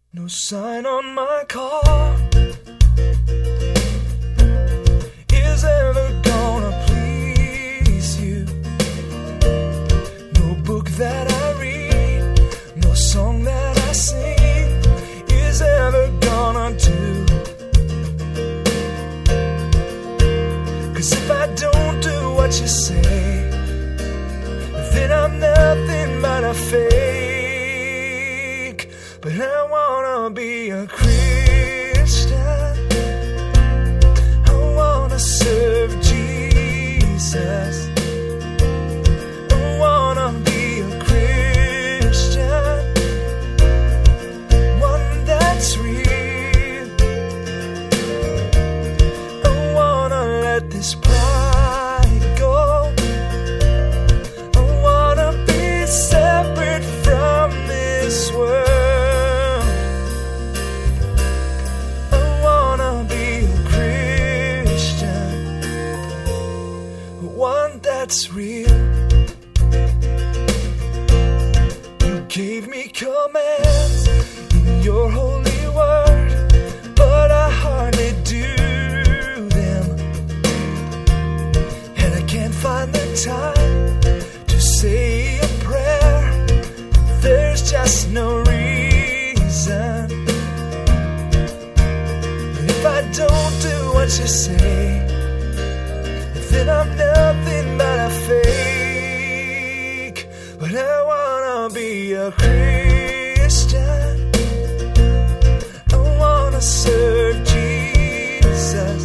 No sign on my car is ever gonna please you. No book that I read, no song that I sing is ever gonna do. 'Cause if I don't do what you say, then I'm nothing but a fake. But I wanna be a Christian. I wanna serve Jesus. I wanna be a Christian, one that's real. I wanna let this pride go. I wanna be separate from this world. One that's real. You gave me commands in your holy word, but I hardly do them. And I can't find the time to say a prayer. There's just no reason. If I don't do what you say, then I'm nothing but a fake. But I wanna be a Christian. I wanna serve Jesus.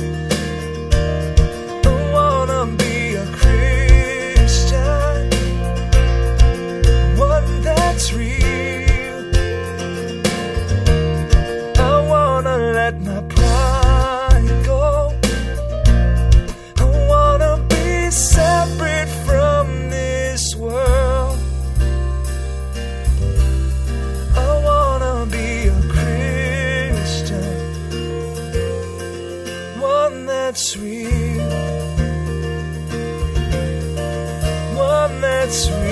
I wanna be a Christian, one that's real. I wanna let my pride go. Separate from this world. I wanna be a Christian, one that's real, one that's real.